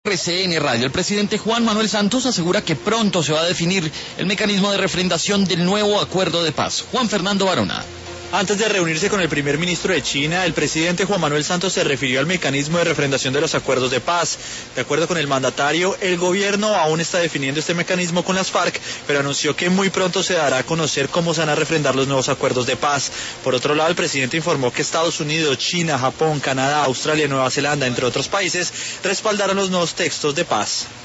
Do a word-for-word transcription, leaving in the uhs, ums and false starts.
R C N Radio, el presidente Juan Manuel Santos asegura que pronto se va a definir el mecanismo de refrendación del nuevo acuerdo de paz. Juan Fernando Barona. Antes de reunirse con el primer ministro de China, el presidente Juan Manuel Santos se refirió al mecanismo de refrendación de los acuerdos de paz. De acuerdo con el mandatario, el gobierno aún está definiendo este mecanismo con las FARC, pero anunció que muy pronto se dará a conocer cómo se van a refrendar los nuevos acuerdos de paz. Por otro lado, el presidente informó que Estados Unidos, China, Japón, Canadá, Australia y Nueva Zelanda, entre otros países, respaldaron los nuevos textos de paz.